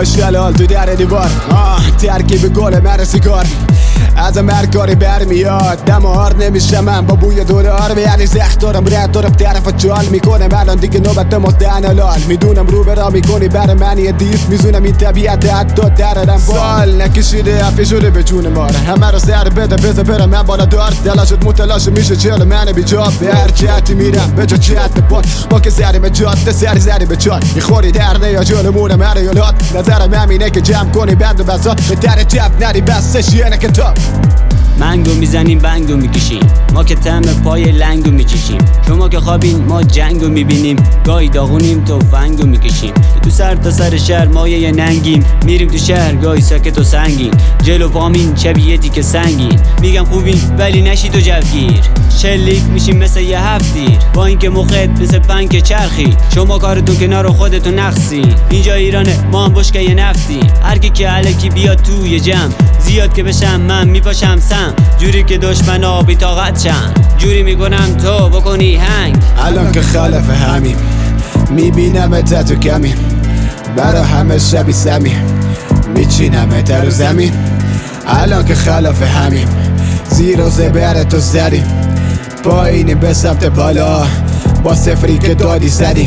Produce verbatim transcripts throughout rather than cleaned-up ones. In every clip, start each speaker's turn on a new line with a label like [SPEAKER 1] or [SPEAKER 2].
[SPEAKER 1] شلال تو در دیوار ترکیب گل مر سیگار از مرکاری برمیاد دم آر نمیشه من با بوی دورار یعنی زخت دارم رد دارم طرف جال میکنم الان دیگه نوبت مستن لال میدونم رو برا میکنی برای من یه دیست میزونم این طبیعت حتی درارم سال نکشیده افی شده به جون ماره همه رو سر بده بزه برم من بالا دار دلاشت متلاش میشه چل من بیجاب به هر جهتی میرم به جا جهت پاد با که زری به جاده سری زری به چال میخوری درده یا جلمون مریالات نظرم همینه که جمع کنی بند و بزاد به در جب نری بستش یه کتاب
[SPEAKER 2] منگو میزنیم بنگو میکشیم ما که تم پای لنگو میکشیم شما که خوابین ما جنگو میبینیم گاهی داغونیم تو فنگو میکشیم تو سر تا سر شهر مایه یه ننگیم میریم تو شهر گاهی ساکت و سنگین جلو پامین شبیه که سنگین میگم خوبین ولی نشی تو جوگیر شلیک میشیم مثل یه هفتیر با اینکه مخت مثل پنک چرخی شما کارتون کنار خودتون نقصی اینجا ایرانه ما هم بشکه یه نفتی هر کی که الکی بیاد توی جمع زیاد که بشم من میپاشم سم جوری که دشمنا بی طاقت شن جوری میکنم تو بکنی هنگ
[SPEAKER 1] الان که خلف همیم میبینم تو کمی برا همه شبی سمی میچینم رو زمین الان که خلف همیم زیر و زبر تو زدیم پایینی به سمت بالا با سفری که دادی زدیم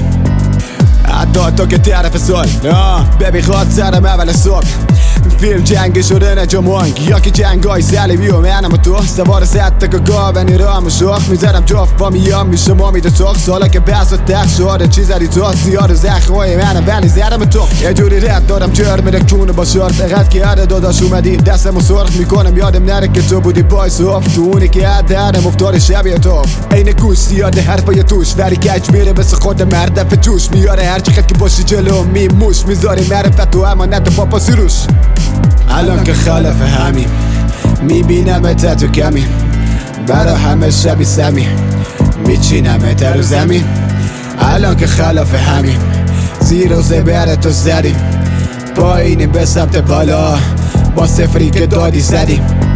[SPEAKER 1] حتی تو که طرف سال ببی خواد سرم اول صبح فیلم جنگ شده نه جمانگ یا که جنگ های سلیبی و منم و تو سوار ست که گاونی رام و شاخ میزنم جاف با میام میشه ما میده تاق سالا که بس و تخ شده چیز داری تو زیاد زخم های منم ولی زدم تو یه جوری رد دارم جر میره کونه با شارت فقط که عده داداش اومدی دستم و سرخ میکنم یادم نره که تو بودی بای صاف تو اونی که عدنم افتار شبیه تو این گوش زیاده حرفای توش ولی کج میره مثل خود مردف جوش میاره هر چقدر که باشی جلو میموش میذاری معرفت تو امانت پاپا سروش الان که خلف همیم میبینم تو کمی برا همه شبی سمی میچینم رو زمین الان که خلف همیم زیر و زبر تو زدیم پایینی به سمت بالا با سفری که دادی زدیم